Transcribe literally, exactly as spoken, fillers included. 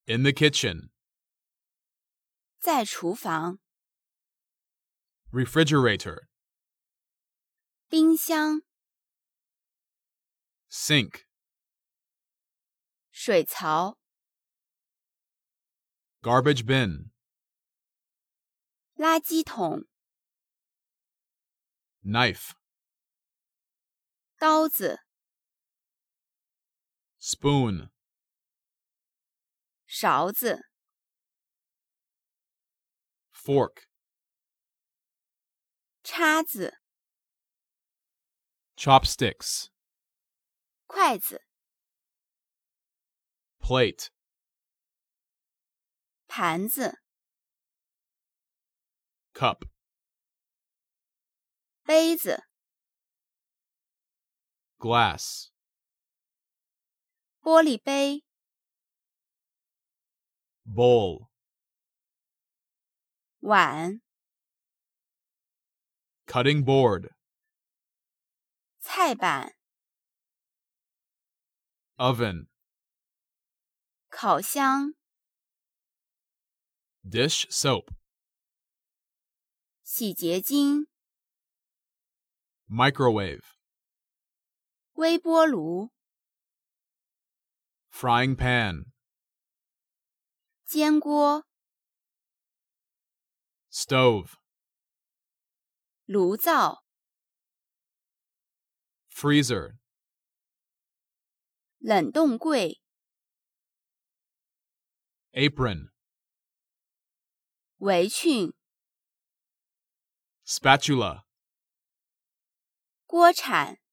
In the kitchen. 在厨房。 Refrigerator. 冰箱。 Sink. 水槽。 Garbage bin. 垃圾桶。 Knife. 刀子。 Spoon. 勺子。 Fork. 叉子。 Chopsticks. 筷子。 Plate. 盘子。 Cup. 杯子。 Glass. 玻璃杯。 Bowl. 碗。 Cutting board. 菜板。 Oven. 烤箱。 Dish soap. 洗洁精。 Microwave. 微波炉。 Frying pan. 煎锅。 Stove. 炉灶。 Freezer. 冷冻柜。 Apron. 围裙。 Spatula. 锅铲。